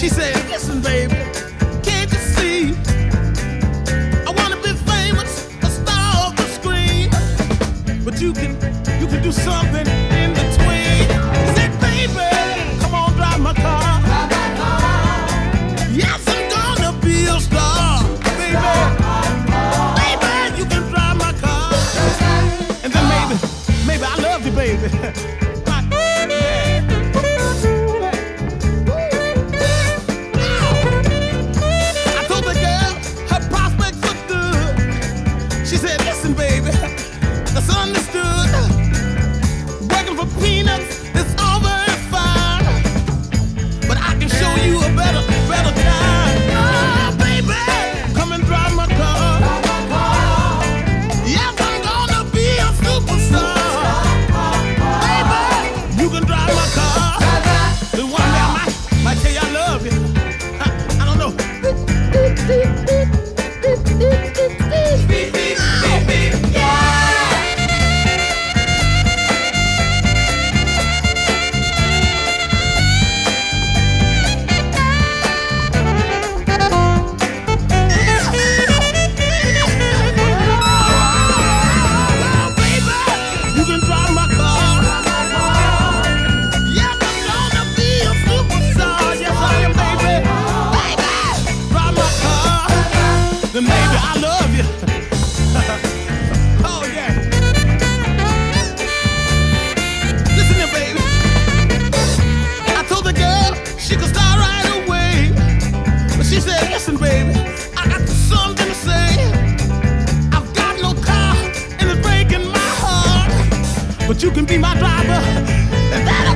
She said, listen, baby, can't you see? I wanna be famous, a star of the screen, but you can do something in between. She said, baby, come on, drive my car. Yes, I'm gonna be a star, baby. Baby, you can drive my car. And then maybe I love you, baby. I told the girl her prospects look good. She said, listen, baby, that's understood. Working for peanuts is all very fine, but I can show you a better time. Oh, baby, come and drive my car. Yes, I'm gonna be a superstar. Baby, you can drive my car. Then one day I might tell you I love you. I don't know. Beep, beep, beep, beep, yeah. Then maybe I love you. Oh yeah. Listen here, baby. I told the girl she could start right away, but she said, listen, baby, I got something to say. I've got no car and it's breaking my heart, but you can be my driver, and that